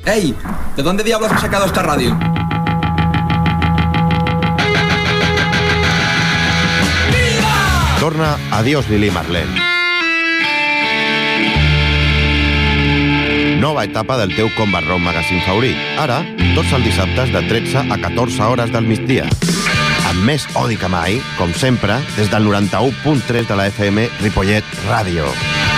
¡Ey! ¿De dónde diablos has sacado esta radio? Torna Adiós Lili Marlene. Nova etapa del teu Combat Rock Magazine favorit. Ara, tots els dissabtes de 13 a 14 hores del migdia. Amb més odi que mai, com sempre, des del 91.3 de la FM Ripollet Ràdio.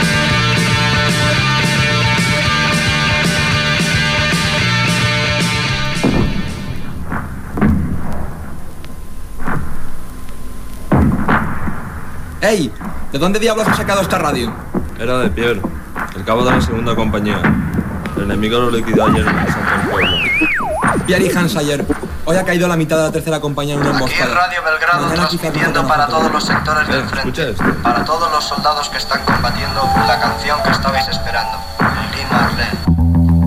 ¡Ey! ¿De dónde diablos has sacado esta radio? Era de Pierre, el cabo de la segunda compañía. El enemigo lo liquidó ayer en el asalto al pueblo. Pierre y Hans ayer. Hoy ha caído la mitad de la tercera compañía en una emboscada. Aquí en Radio Belgrado, transmitiendo para todos los sectores del frente. Para todos los soldados que están combatiendo, la canción que estabais esperando. Lili Marlene.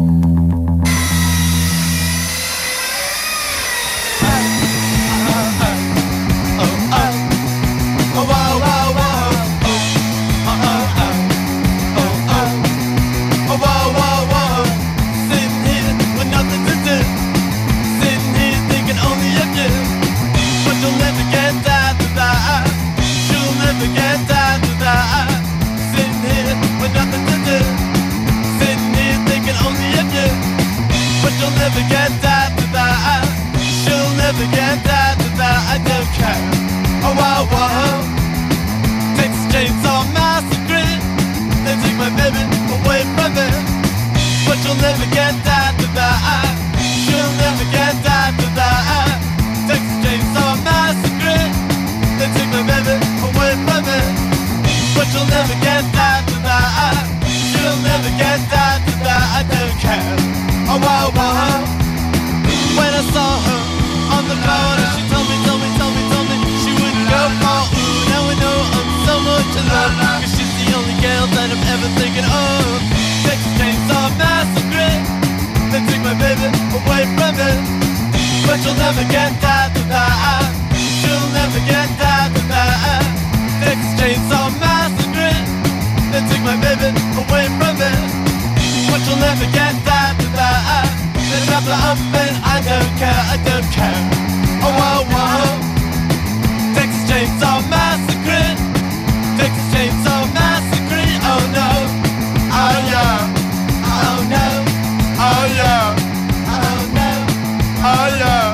Never get that, she'll never get that, I don't care. Oh wow, wow. Texas Chainsaw Massacre, they take my baby away from me. But you'll never get that, she'll never get that, Texas Chainsaw Massacre, they take my baby away from me. But you'll never get that, she'll never get that, I don't care. Oh wow, wow. When I saw her on the road and she told me she wouldn't go far. Ooh, now I know I'm so much in love, cause she's the only girl that I'm ever thinking of. Texas Chainsaw Massacre, they took my baby away from me. But you'll never get that, she'll never get that, Texas Chainsaw Massacre, they took my baby away from me. But you'll never get that, they wrap her up and I don't care, oh wow, wow. Texas Chainsaw Massacre, Texas Chainsaw Massacre, oh no, oh yeah, oh no, oh yeah, oh no, oh yeah,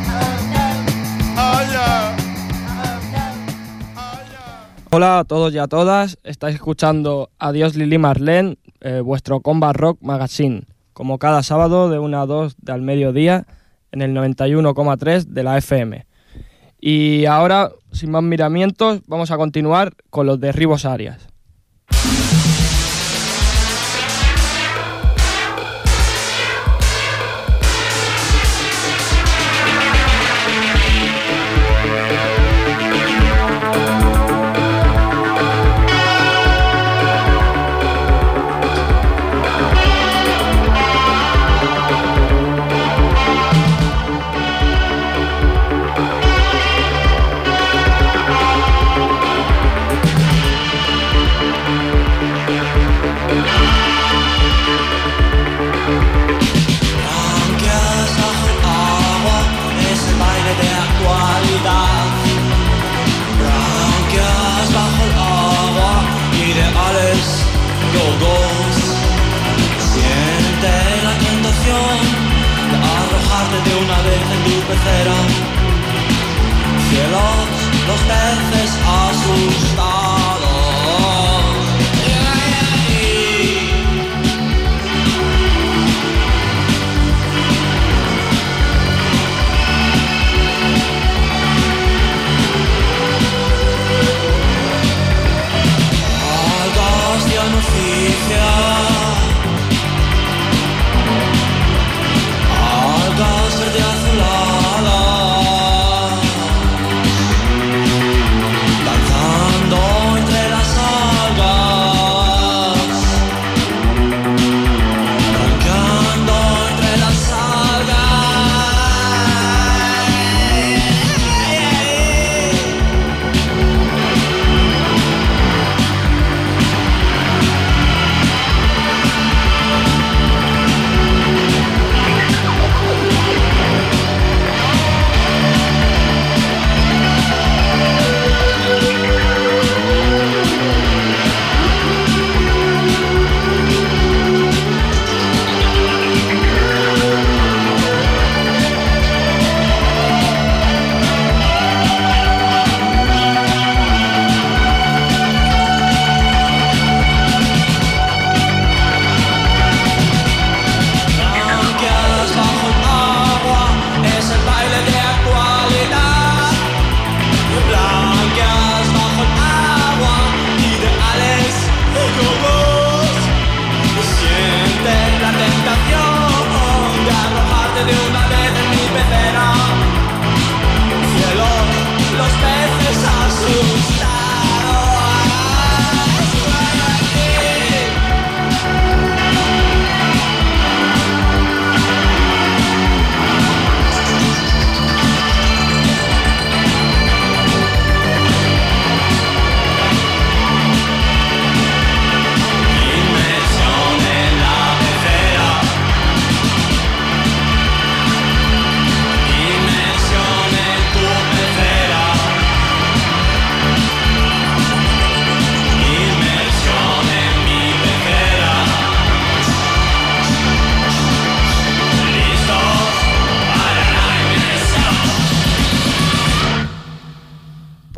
oh yeah, oh yeah. Hola a todos y a todas, estáis escuchando Adiós Lili Marlene, vuestro Combat Rock Magazine, como cada sábado de 1 a 2 al mediodía en el 91,3 de la FM. Y ahora, sin más miramientos, vamos a continuar con los derribos Arias.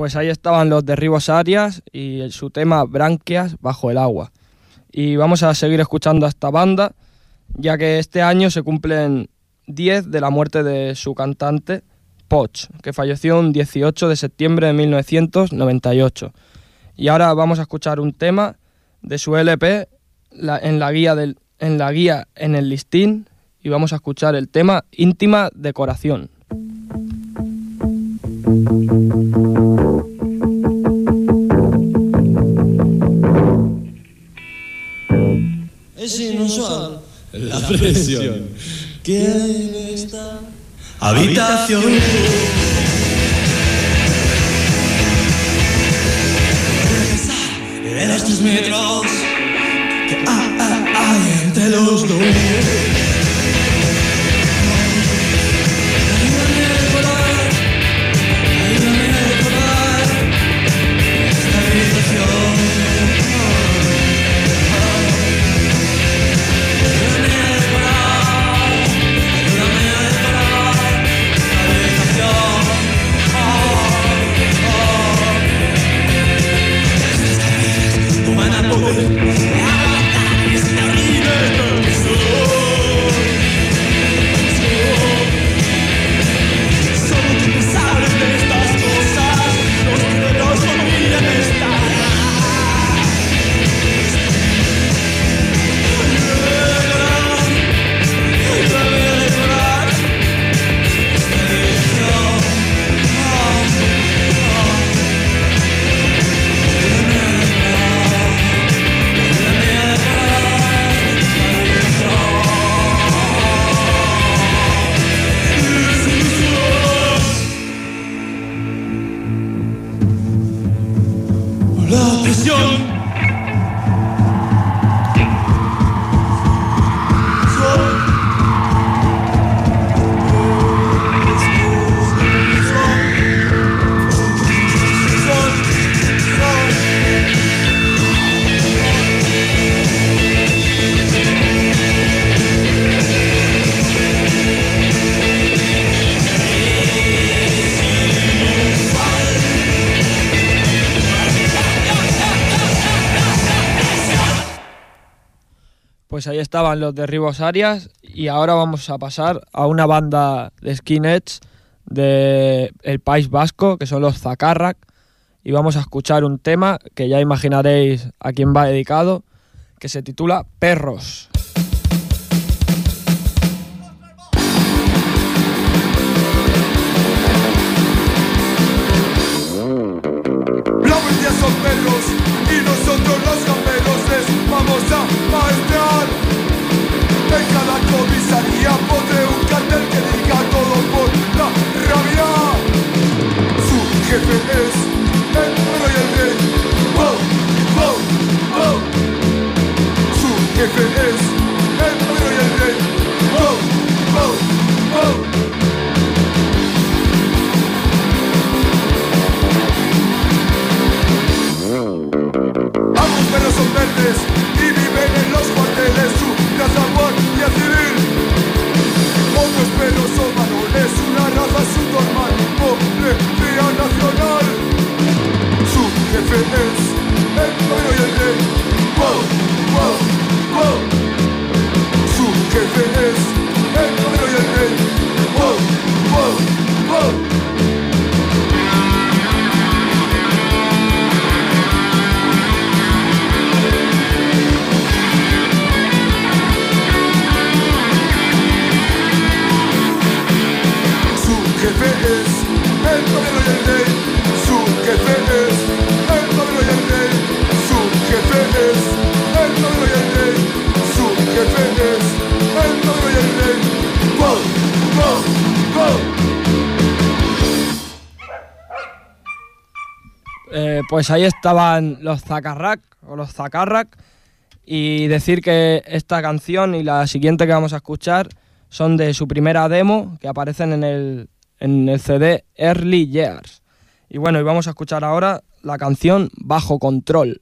Pues ahí estaban los Derribos Arias y su tema Branquias bajo el agua. Y vamos a seguir escuchando a esta banda, ya que este año se cumplen 10 de la muerte de su cantante, Poch, que falleció el 18 de septiembre de 1998. Y ahora vamos a escuchar un tema de su LP en la guía en el listín, y vamos a escuchar el tema Íntima Decoración. Es inusual la presión que hay en esta habitación. En estos metros que hay entre los dos. Pues ahí estaban los Derribos Arias, y ahora vamos a pasar a una banda de skinheads del País Vasco, que son los Zakarrak, y vamos a escuchar un tema que ya imaginaréis a quién va dedicado, que se titula Perros. La mayoría son perros y nosotros los gamberos les vamos a maestrar. En cada comisaría pondré un cartel que diga todo por la rabia. Su jefe es el perro y el rey. ¡Wow! ¡Wow! ¡Wow! Su jefe es el perro y el rey. ¡Wow! ¡Wow! ¡Wow! Ambos perros son verdes y viven en los cuarteles. Su raza guardia civil. Otros perros son varones, una raza subnormal, policía nacional. Su jefe es el perro y el rey. Wow, wow, wow. Su jefe es el perro y el rey. Wow, wow, wow. Jefe es el gobierno y el rey. Su jefe es el gobierno y el rey. Su jefe es el gobierno y el rey. Su jefe es el gobierno y el rey. Go, go, go. Pues ahí estaban los Zakarrak o los Zakarrak, y decir que esta canción y la siguiente que vamos a escuchar son de su primera demo, que aparecen en el CD Early Years. Y bueno, y vamos a escuchar ahora la canción Bajo Control.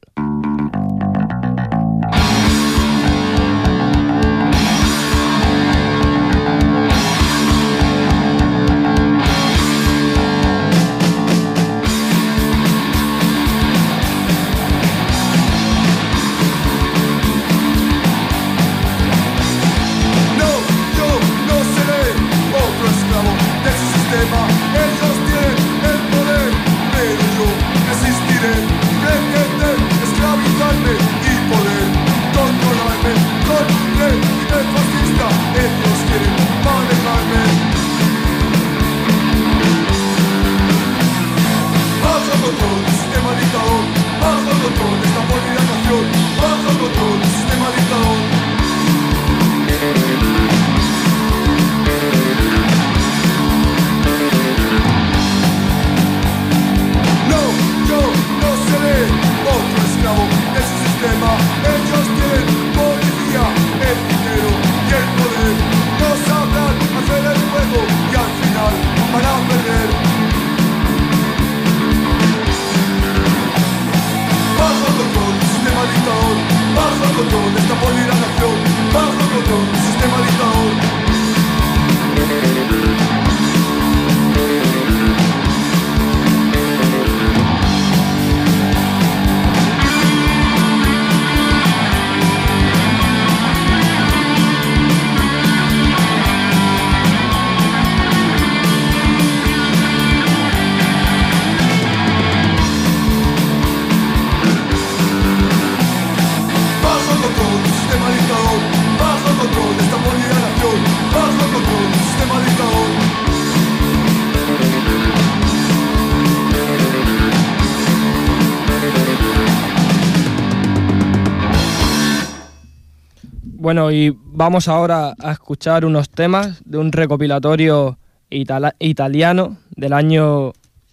Bueno, y vamos ahora a escuchar unos temas de un recopilatorio italiano del año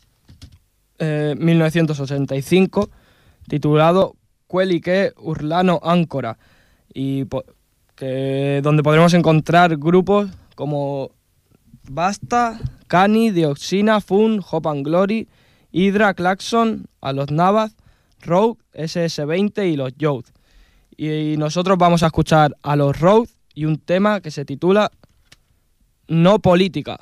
1985 titulado Quelli che urlano ancora, y donde podremos encontrar grupos como Basta, Cani, Dioxina, Fun, Hope and Glory, Hydra, Klaxon, A los Navas, Road, SS20 y los Youth. Y nosotros vamos a escuchar a los Road y un tema que se titula No Política.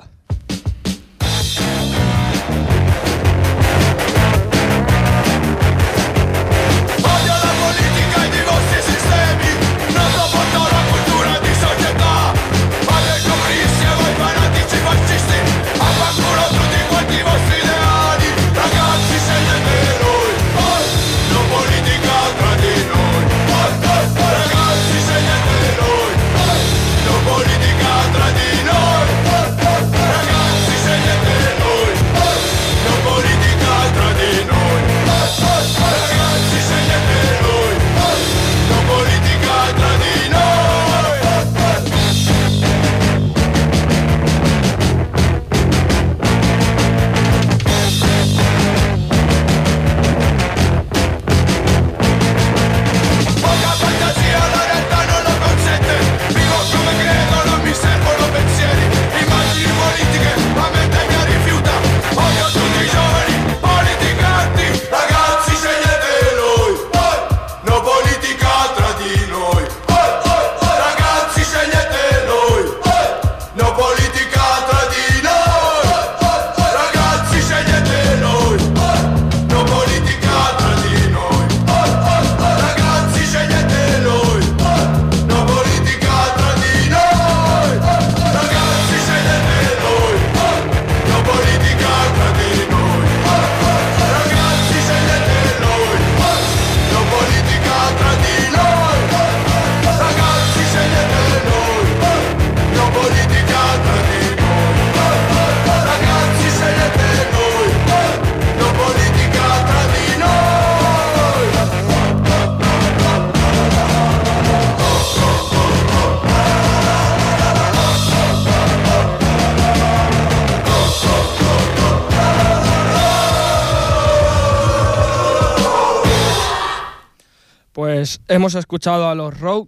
Pues hemos escuchado a los Road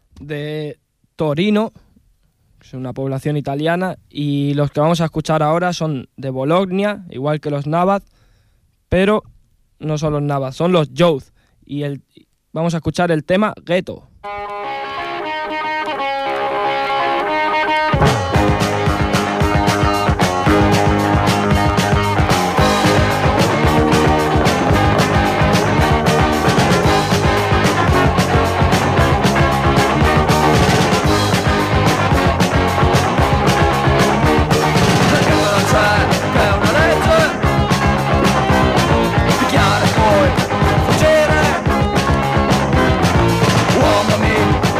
de Torino, que es una población italiana, y los que vamos a escuchar ahora son de Bologna, igual que los Navath, pero no son los Navath, son los Youth, y vamos a escuchar el tema Ghetto. Uomini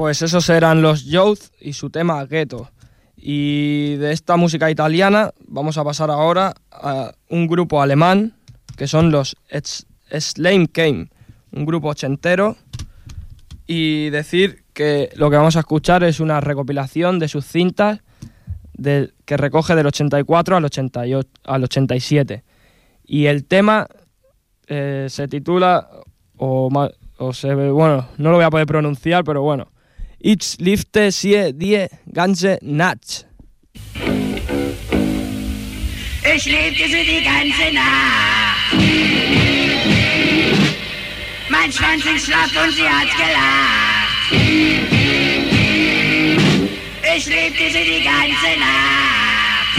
Pues esos eran los Youth y su tema Ghetto. Y de esta música italiana vamos a pasar ahora a un grupo alemán que son los Slime Came, un grupo ochentero, y decir que lo que vamos a escuchar es una recopilación de sus cintas que recoge del 84 al 87. Y el tema se titula, no lo voy a poder pronunciar, pero bueno, Ich liebte sie die ganze Nacht. Ich liebte sie die ganze Nacht. Mein Schwanz ist schlaff und sie hat gelacht. Ich liebte sie die ganze Nacht.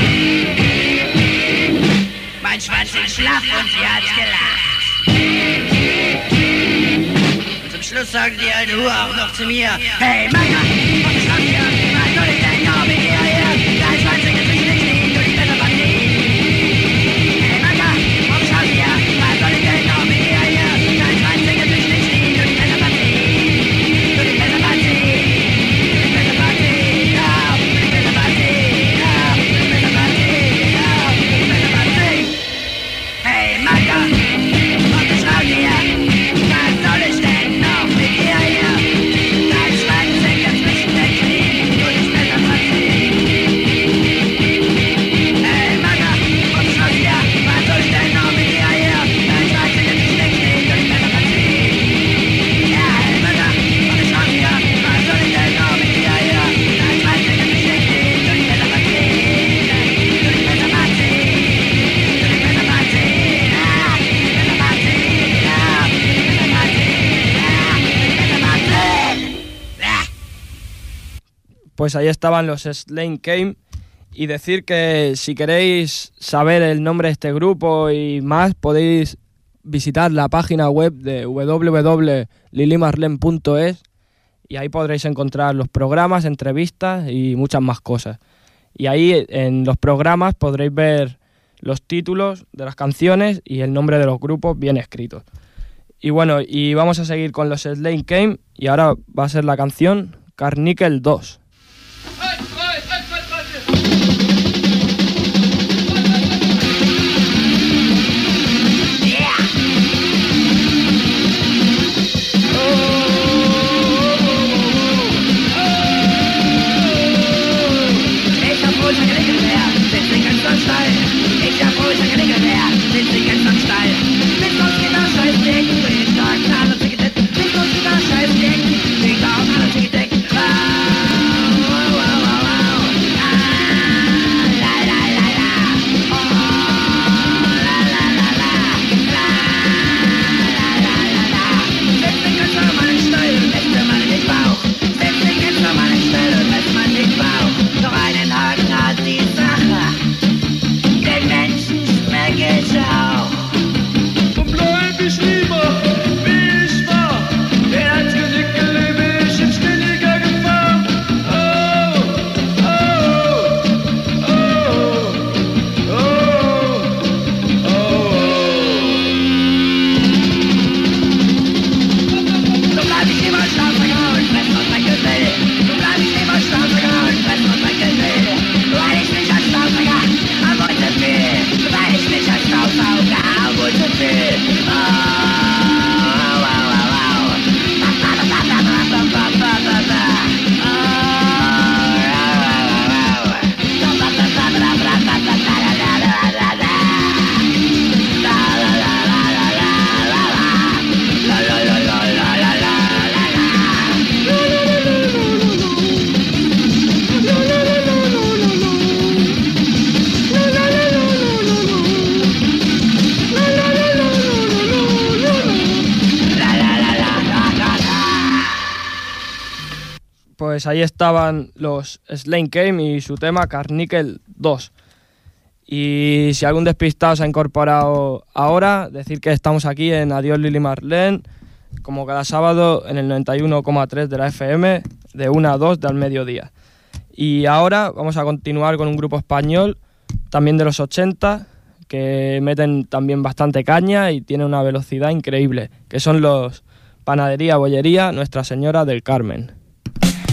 Mein Schwanz ist schlaff und sie hat gelacht. Und zum Schluss sagt die alte Hure auch noch zu mir: Hey Manga, komm ich ran hier, was soll ich denn noch mit dir hier? Dein Schwanz ist nicht liegen, du die Bälle verdienen. Hey Manga, komm ich ran hier, was soll ich denn noch mit dir hier? Dein Schwanz ist nicht liegen, du die Bälle verdienen. Du die Bälle verdienen. Du die Bälle verdienen. Ja, du die Bälle verdienen. Ja, du die Bälle verdienen. Ja, du die Bälle verdienen. Hey Manga, komm ich ran hier, was soll ich denn noch mit dir hier? Dein Schwanz hängt jetzt zwischen den Knien, du die Bälle verdienen. Hey Manga, komm ich ran hier, was soll ich denn noch mit dir hier? Dein Schwanz hängt jetzt zwischen den Knien, du die Bälle verdienen. Ja, hey Manga, komm ich ran hier, was soll ich denn noch mit dir hier? Dein Schwanz hängt jetzt zwischen den Knien, du die Bälle verdienen. Du die Bälle verdienen. Du die Bälle verdienen. Ja, du die Bälle verdienen. Ja, du die Bälle verdienen. Ja, du die Bälle verdienen. Ja. Pues ahí estaban los Slane Came, y decir que si queréis saber el nombre de este grupo y más, podéis visitar la página web de www.lilimarlen.es, y ahí podréis encontrar los programas, entrevistas y muchas más cosas. Y ahí en los programas podréis ver los títulos de las canciones y el nombre de los grupos bien escritos. Y bueno, y vamos a seguir con los Slane Came, y ahora va a ser la canción Carnickel 2. Ich hab ruhig gekriegt mehr, sind sie ganz so steil. Ich hab ruhig gekriegt mehr, sind sie ganz so steil. Mit uns geht das Scheißding, ich sag alle Ticket. Mit uns geht das Scheißding, ich sag alle Ticket. Wow, wow, wow, wow. La la la la. Oh, la la la la. La la la la. Sind sie ganz so mal steil, lässt man nicht Bauch. Sind sie ganz so mal steil, lässt man nicht Bauch. Doch einen Haken hat die Sache, den Menschen schmeckt es auch. Und bleib ich lieber, wie ich war. Der hat Genickel lebe ich in ständiger Gefahr. Oh, oh, oh, oh, oh, oh. So bleib ich lieber Staubsauger und fress aus mein Gewill. So bleib ich lieber Staubsauger und fress aus mein Gewill. Weil ich mich als Staubsauger am Wollte will. Weil ich mich als Staubsauger am Wollte will. Oh, oh, oh, oh, oh. Ba, ba, ba, ba, ba, ba, ba, ba, ba, ba. Oh, oh, oh, oh, oh. So, ba, ba, ba, ba, ba, ba, ba, ba, la, la, la, la, la. La, la, la, la, la, la, la, la. La, la, la, la, la, la, la, la, la. Pues ahí estaban los Slane Came y su tema Carnickel 2. Y si algún despistado se ha incorporado ahora, decir que estamos aquí en Adiós Lili Marlene, como cada sábado en el 91,3 de la FM, de 1 a 2 del mediodía. Y ahora vamos a continuar con un grupo español, también de los 80, que meten también bastante caña y tienen una velocidad increíble, que son los Panadería Bollería Nuestra Señora del Carmen.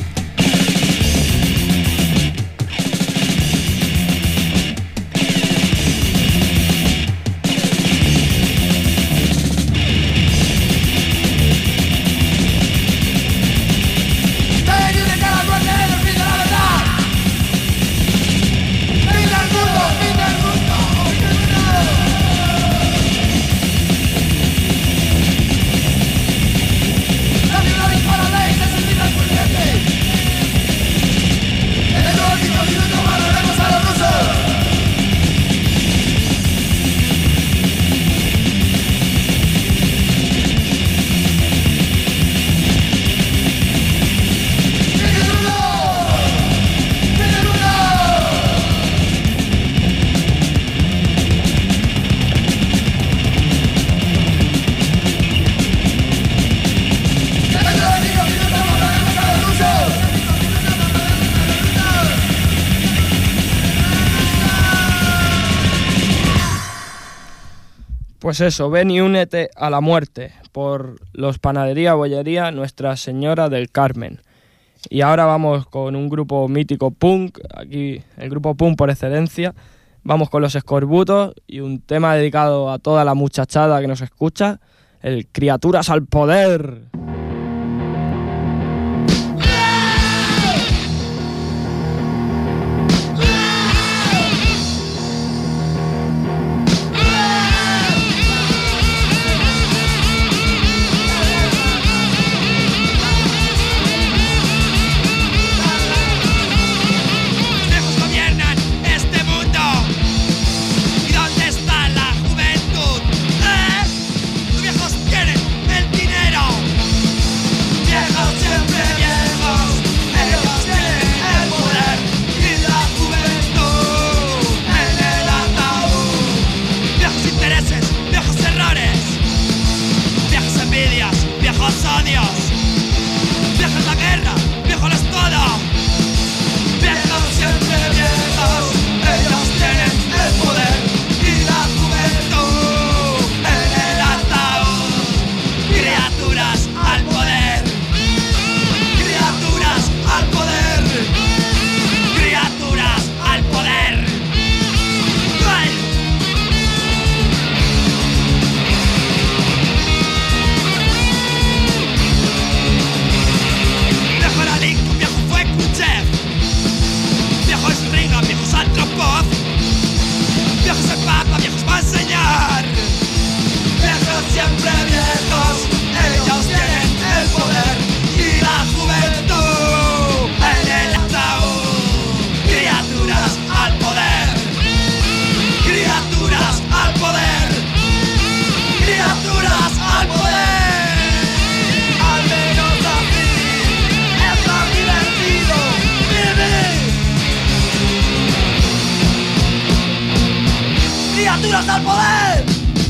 Pues eso, ven y únete a la muerte por los Panadería Bollería Nuestra Señora del Carmen. Y ahora vamos con un grupo mítico punk, aquí el grupo punk por excelencia. Vamos con los Escorbutos y un tema dedicado a toda la muchachada que nos escucha, el Criaturas al Poder. ¡Criaturas al poder!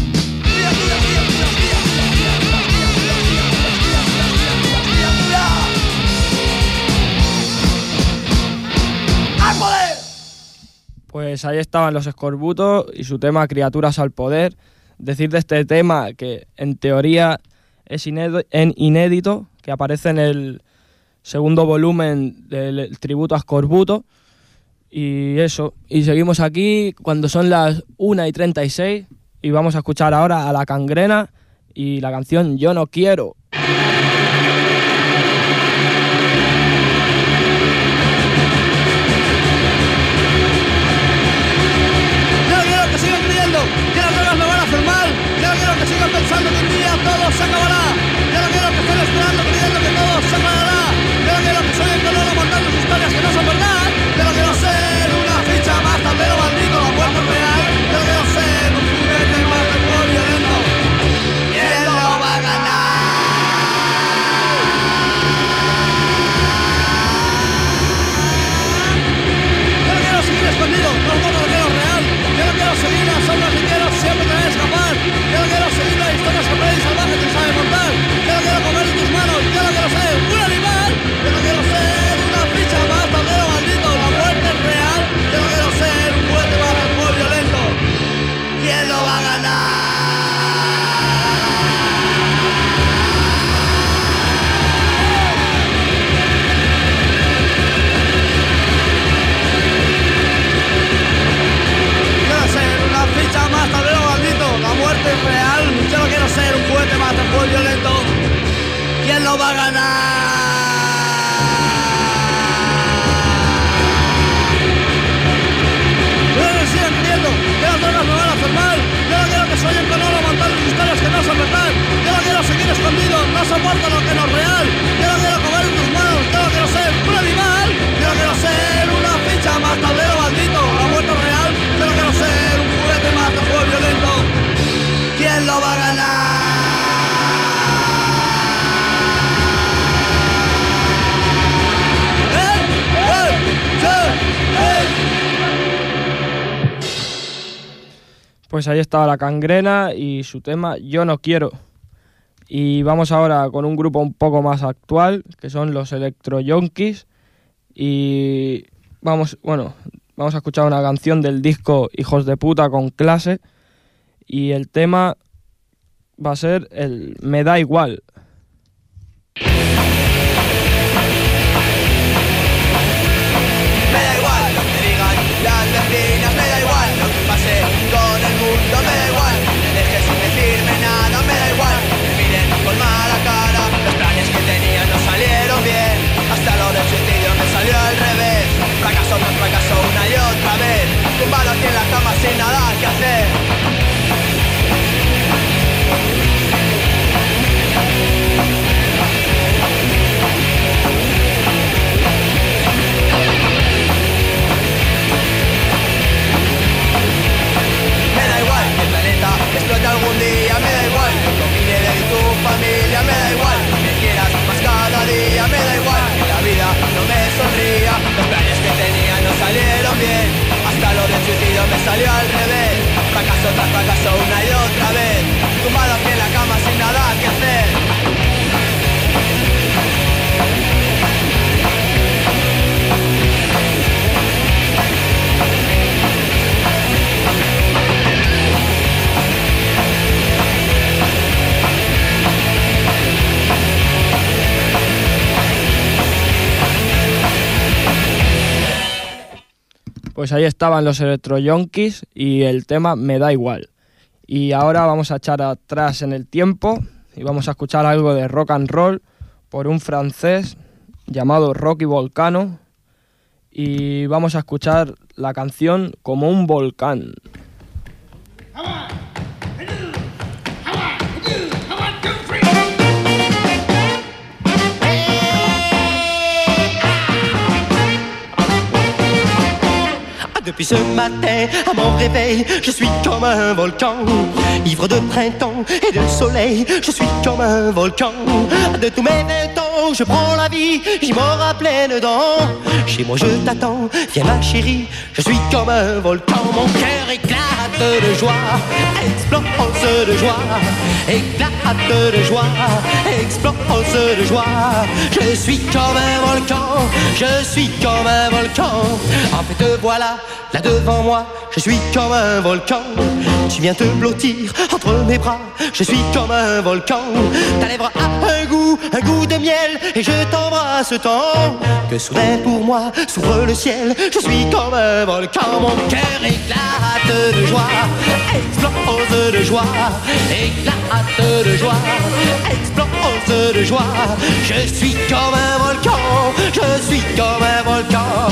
¡Al poder! Pues ahí estaban los Escorbutos y su tema Criaturas al Poder. Decir de este tema que en teoría es inédito, que aparece en el segundo volumen del tributo a Escorbuto. Y eso, y seguimos aquí cuando son las 1:36 y vamos a escuchar ahora a La Cangrena y la canción Yo no quiero. Yo no quiero que sigan creyendo que las drogas me van a hacer mal. Yo no quiero que sigan pensando que un día todo se acabará. Yo no quiero que estén esperando creyendo que todo se aclarará. Yo no quiero que sueñen con oro montando historias que no son verdad. Yo no quiero ser una ficha más, tablero maldito, la muerte real. Yo no quiero ser un juguete más de juego violento. ¿Quién lo va a ganar? Yo no quiero seguir escondido, no lo quiero real. Yo no quiero seguir las sombras ni quiero siempre querer escapar. Yo no quiero seguir la historia salvaje y salvaje que sabe montar. Yo no quiero comer en tus manos, yo no quiero ser un animal. Yo no quiero ser una ficha más, tablero maldito, la muerte es real. Yo no quiero ser un juguete más de juego violento. ¿Quién lo va a ganar? Quiero ser una ficha más, tablero maldito, la muerte es real. Yo no quiero ser un juguete más de juego violento. ¿Quién lo va a ganar? Yo no sigan creyendo que las drogas me van a hacer mal. Yo no quiero que sueñen con oro montando historias que no son verdad. Yo no quiero seguir escondido, no soporto lo que no es real. Yo no quiero comer en tus manos, yo no quiero ser un animal. Yo no quiero ser una ficha más, tablero maldito, la muerte es real. Yo no quiero ser un juguete más de juego violento. ¿Quién lo va a ganar? Pues ahí estaba La Cangrena y su tema Yo no quiero. Y vamos ahora con un grupo un poco más actual, que son los Electro Yonkis. Y vamos a escuchar una canción del disco Hijos de puta con clase. y el tema va a ser el Me da igual. Me da igual lo que digan las vecinas, me da igual lo que pase con el mundo, me da igual que me dejes sin decirme nada, me da igual que me miren con mala cara. Los planes que tenía no salieron bien, hasta lo del suicidio me salió al revés. Fracaso tras fracaso una y otra vez, tumbado aquí en la cama sin nada que hacer. Explota algún día, me da igual que convine de tu familia, me da igual que me quieras más cada día, me da igual que la vida no me sonría. Los planes que tenía no salieron bien, hasta lo del suicidio me salió al revés. Fracaso tras fracaso una y otra vez, tumbado aquí en la cama sin nada que hacer. Pues ahí estaban los Electro Yonkis y el tema Me da igual. Y ahora vamos a echar atrás en el tiempo y vamos a escuchar algo de rock and roll por un francés llamado Rocky Volcano. Y vamos a escuchar la canción Como un volcán. Depuis ce matin, à mon réveil, je suis comme un volcan. Ivre de printemps et de soleil, je suis comme un volcan. De tous mes 20 ans, je prends la vie, j'y mords à pleines dents. Chez moi je t'attends, viens ma chérie, je suis comme un volcan. Mon cœur éclate de joie, explose de joie, éclate de joie, explose de joie. Je suis comme un volcan, je suis comme un volcan. En fait te voilà, là devant moi, je suis comme un volcan. Tu viens te blottir entre mes bras, je suis comme un volcan. Ta lèvre a un goût de miel, et je t'embrasse tant que soudain pour moi s'ouvre le ciel. Je suis comme un volcan, mon cœur éclate de joie, explose de joie, éclate de joie, explose de joie. Je suis comme un volcan, je suis comme un volcan.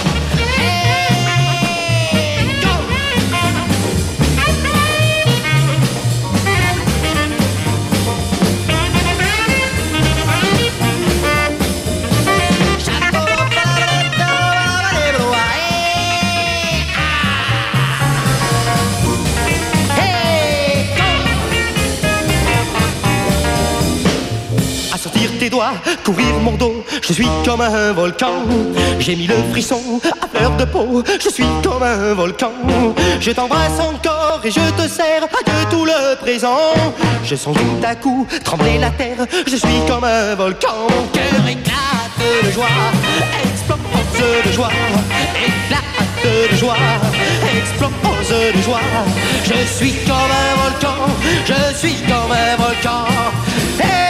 Tes doigts, courir mon dos, je suis comme un volcan. J'ai mis le frisson à fleur de peau, je suis comme un volcan. Je t'embrasse encore et je te serre de tout le présent. Je sens tout à coup trembler la terre, je suis comme un volcan. Mon cœur éclate de joie, explose de joie, éclate de joie, explose de joie. Je suis comme un volcan, je suis comme un volcan. Hey!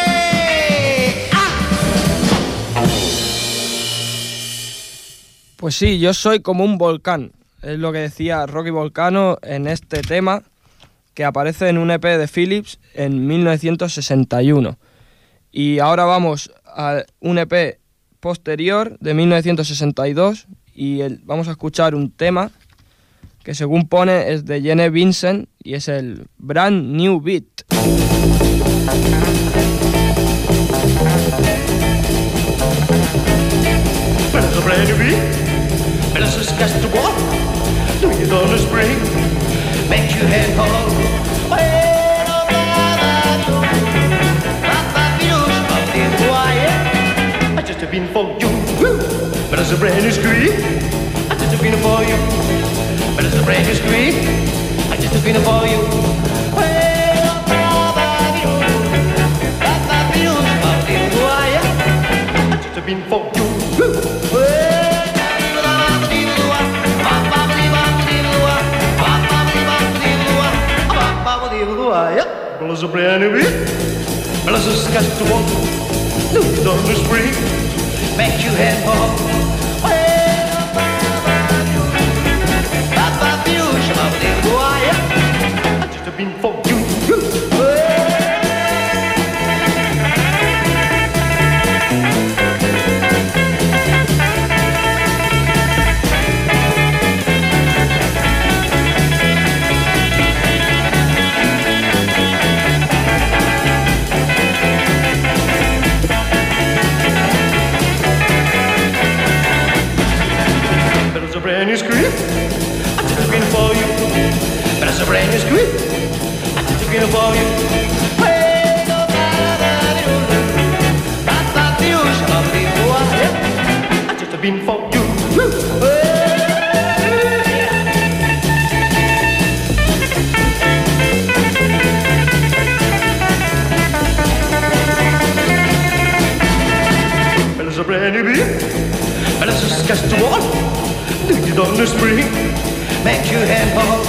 Pues sí, yo soy como un volcán, es lo que decía Rocky Volcano en este tema que aparece en un EP de Philips en 1961. Y ahora vamos a un EP posterior de 1962 y vamos a escuchar un tema que según pone es de Gene Vincent y es el Brand New Beat. Let's just catch the walk. Do you gonna spring? Make your head hold. I just have been for you. But it's a brand new screen. I just have been for you. But it's a brand new screen. I just have been for you. I just have been for you. feel the wire. Well, it's a brand new beat. Well, it's just got to walk. Look on the spring. Make you head for. Papa Fuchs, about the wire. Just a beat for you. Brand new script, I took it for you. But it's a brand new script, I took it for you. Hey, no, I just have been for you. But it's a brand new beat, but it's just cast to wall. It on the spring, make your hand fall.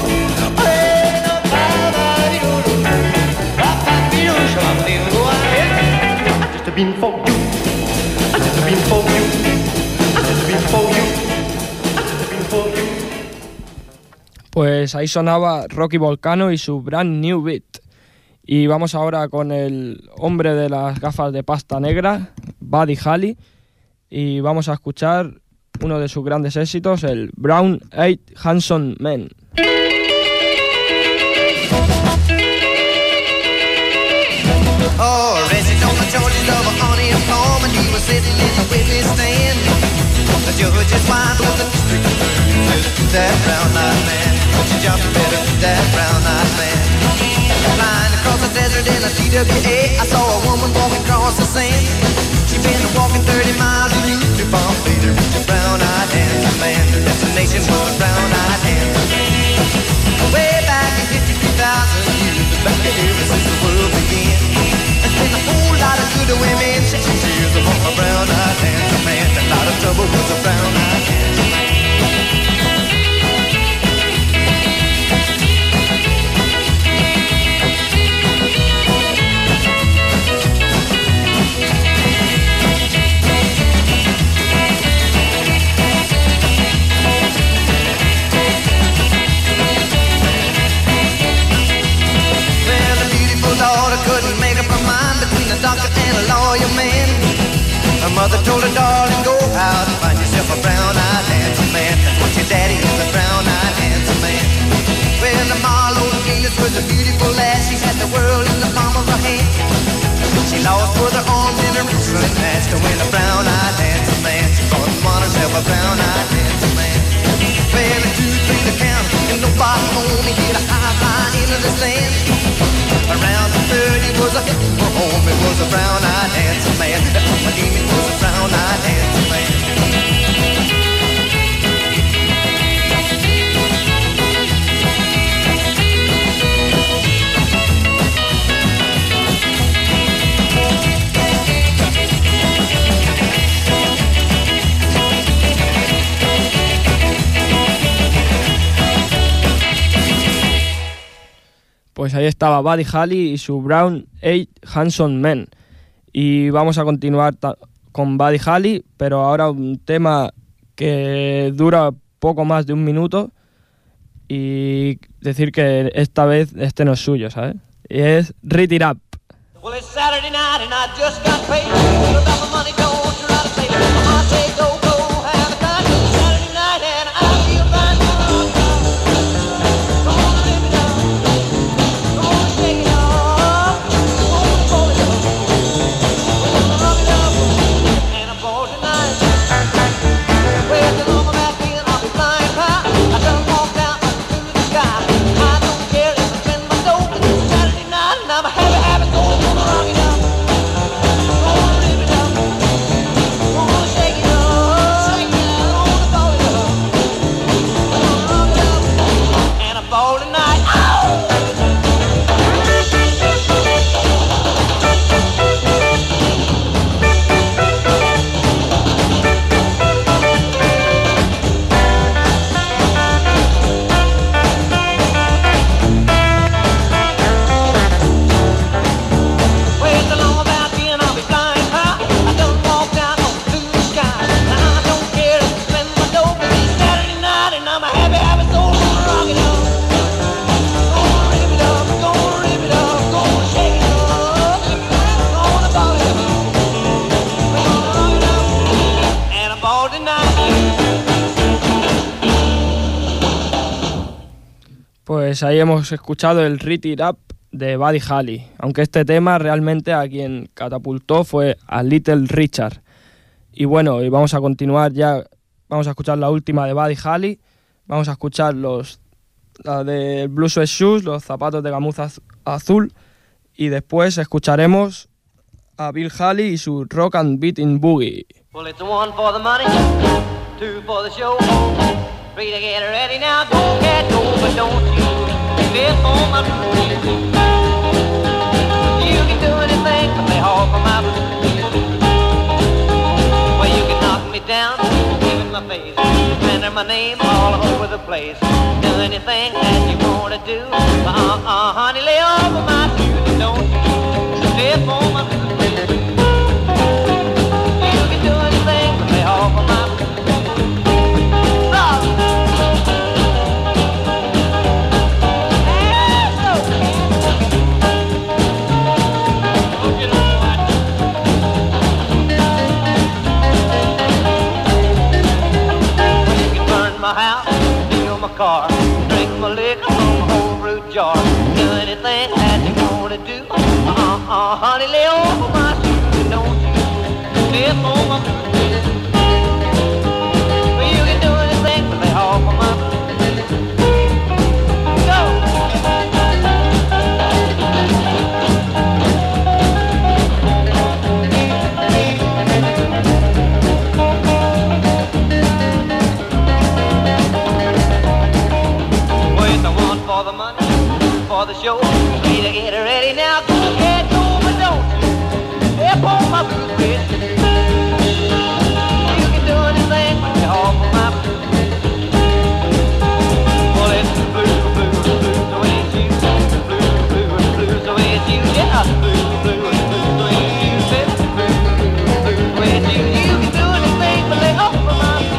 I just have been for you. I just have been for you. I just have been for you. I just have been for you. Pues ahí sonaba Rocky Volcano y su Brand New Beat. Y vamos ahora con el hombre de las gafas de pasta negra, Buddy Holly, y vamos a escuchar uno de sus grandes éxitos, el Brown Eyed Handsome Man. Oh, arrested on the charges of unemployment. He was sitting in the witness stand. The judge's wife was a district attorney. Just that brown-eyed man. She jumped better than that brown-eyed man. Flying across the desert in a TWA, I saw a woman walking across the sand. She'd been walking 30 miles to Houston, Bombay to reach a brown-eyed handsome man. Her destination was a brown-eyed handsome man. Way back in 53,000 years, back ever since the world began. There's been a whole lot of good women chasing tears upon a brown-eyed handsome man. A lot of trouble with a brown-eyed handsome man. Couldn't make up her mind between a doctor and a lawyer man. Her mother told her, darling, go out and find yourself a brown-eyed handsome man. That's what your daddy is, a brown-eyed handsome man. Well, the Marlowe Venus was a beautiful lass. She had the world in the palm of her hand. She lost both her arms and her wristling match to win a brown-eyed handsome man. She thought she wanted herself a brown-eyed handsome man. Well, it's 2, 3 to count, and nobody only hit a high fly into the sand. Around the 30 was a hit for home. It was a brown-eyed handsome man. My demon was a brown-eyed handsome man. Pues ahí estaba Buddy Holly y su Brown Eyed Handsome Man. Y vamos a continuar con Buddy Holly, pero ahora un tema que dura poco más de 1 minuto. Y decir que esta vez este no es suyo, ¿sabes? Y es Read It Up. Well, it's Saturday night and I just got paid. You got my money, don't you ride a sailor. I say go, go, have a time. It's Saturday night and I feel fine. Come on, live it up. Come on, shake it off. Come on, pull it up. We're gonna rub it up. And I'm bored tonight. Where's the lumber back in? I'll be flying high. I done walked down through the sky. I don't care if I spend my dough. It's Saturday night and I'm a happy, happy going. Gonna rock it up. Gonna live it up. Pues ahí hemos escuchado el Rit It Up de Buddy Holly, aunque este tema realmente a quien catapultó fue a Little Richard. Y bueno, y vamos a continuar ya, vamos a escuchar la última de Buddy Holly, vamos a escuchar la de Blue Suede Shoes, los zapatos de gamuza azul, y después escucharemos a Bill Haley y su Rock and Beating Boogie. Well, it's one for the money, two for the show. Three to get ready now, go cat go, but don't you feel for my blues. You can do anything but lay off of my blues. Well, you can knock me down, give it my face, enter my name all over the place. Do anything that you wanna do, honey, lay off of my shoes and don't you feel for my blues. You can do anything but lay off of my blues. My house, steal my car, drink my liquor from a whole root jar. Do anything that you wanna do, honey, lay over my shoes and don't you step on my blues. Well, you can do anything but lay off of my blues. For the money, for the show, need to get ready now. Go ahead, go, but don't you step on my blue bridge. You can do anything but get off of my blue. Well, it's the blue, blue, blue, the way it's you. Blue, blue, blue, the way it's you. Yeah, blue, blue, blue, the way it's you. Blue, blue, blue, the way it's you. You can do anything but lay off of my blue.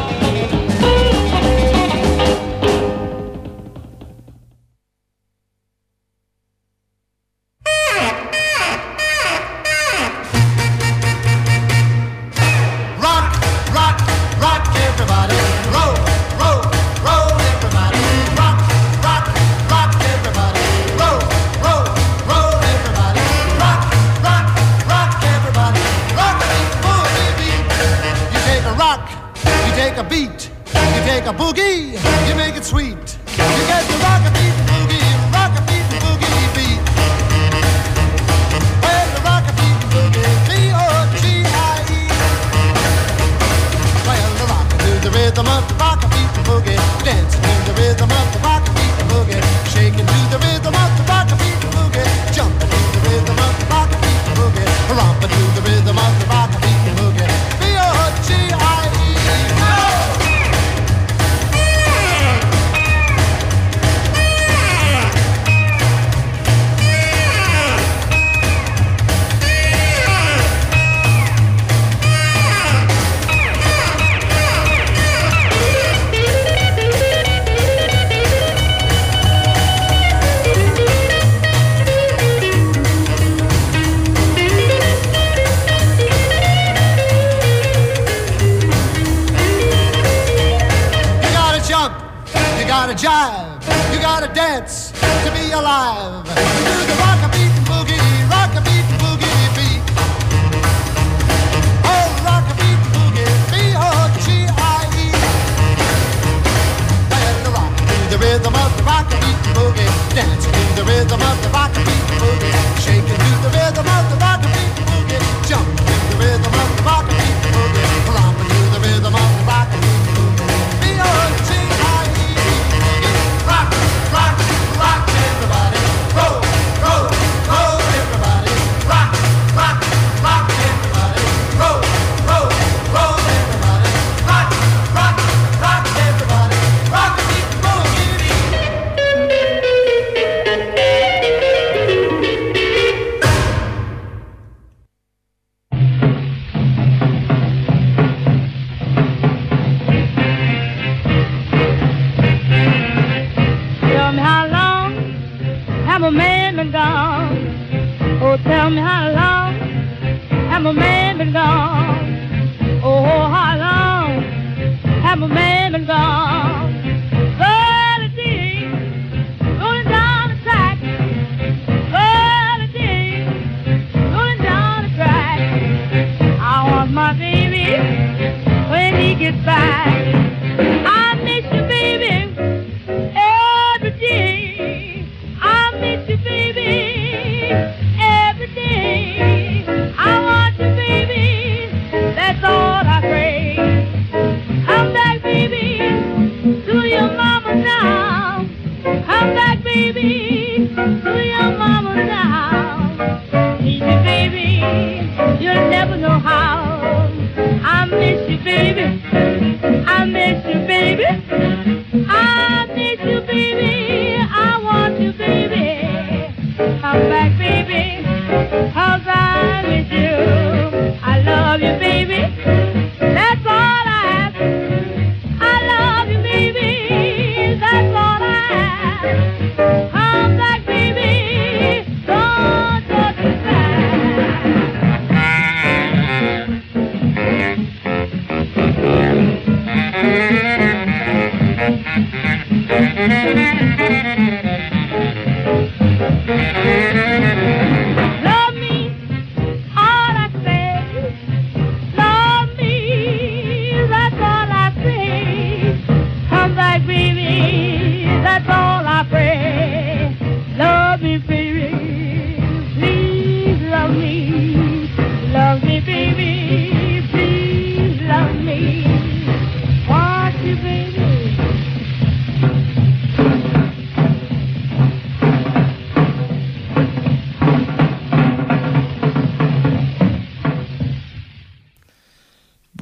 Have a man been gone? 30 days.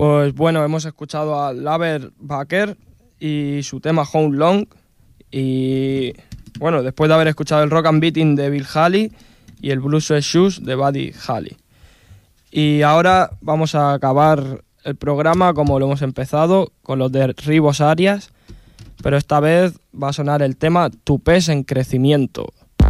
Pues bueno, hemos escuchado a Laver Baker y su tema How Long. Y bueno, después de haber escuchado el Rock and Beating de Bill Haley y el Blue Sweat Shoes de Buddy Holly. Y ahora vamos a acabar el programa como lo hemos empezado, con los de Ribos Arias, pero esta vez va a sonar el tema Tupés en Crecimiento.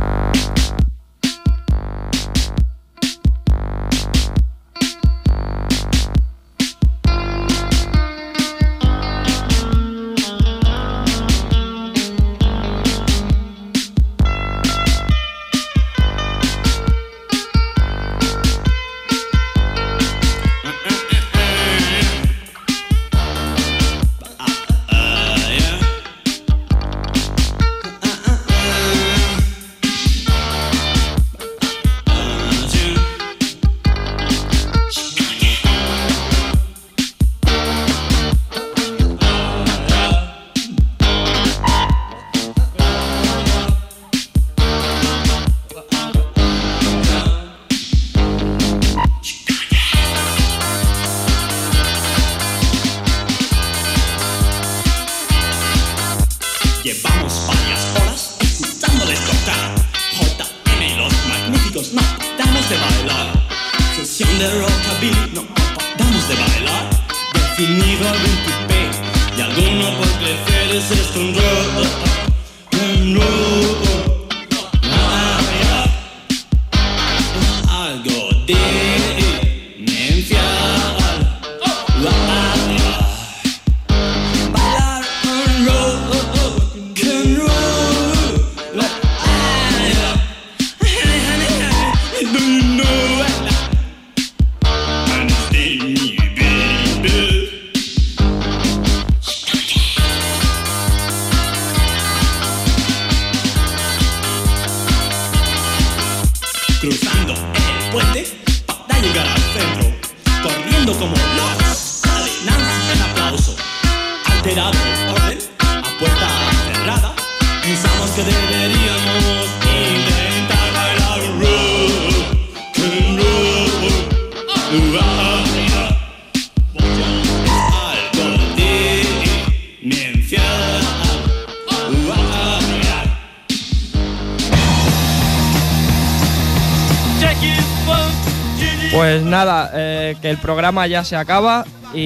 Pues nada, que el programa ya se acaba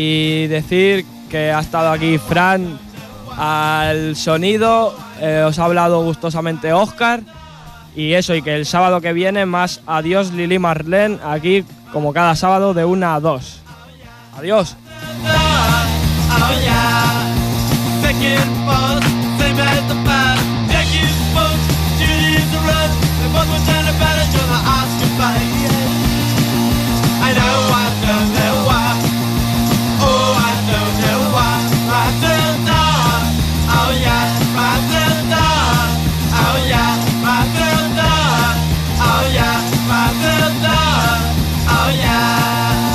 y decir que ha estado aquí Fran al sonido, os ha hablado gustosamente Óscar y eso, y que el sábado que viene más Adiós Lili Marlene, aquí como cada sábado de 1 a 2. Adiós. I know I don't know why. Oh, I don't know why. Matilda, oh yeah, Matilda, oh yeah, Matilda, oh yeah, Matilda, oh yeah.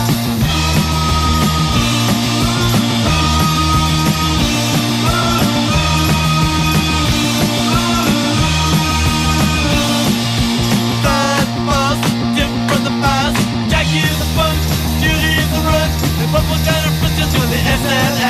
That was different from the past. Jackie the funk, Judy the run, the purple kind of princess with the SLA.